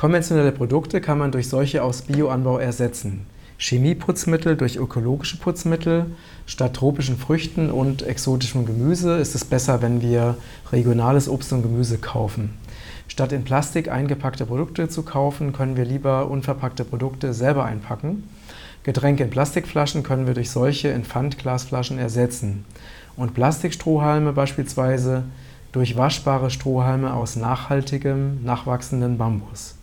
Konventionelle Produkte kann man durch solche aus Bioanbau ersetzen. Chemieputzmittel durch ökologische Putzmittel. Statt tropischen Früchten und exotischem Gemüse ist es besser, wenn wir regionales Obst und Gemüse kaufen. Statt in Plastik eingepackte Produkte zu kaufen, können wir lieber unverpackte Produkte selber einpacken. Getränke in Plastikflaschen können wir durch solche in Pfandglasflaschen ersetzen. Und Plastikstrohhalme beispielsweise durch waschbare Strohhalme aus nachhaltigem, nachwachsendem Bambus.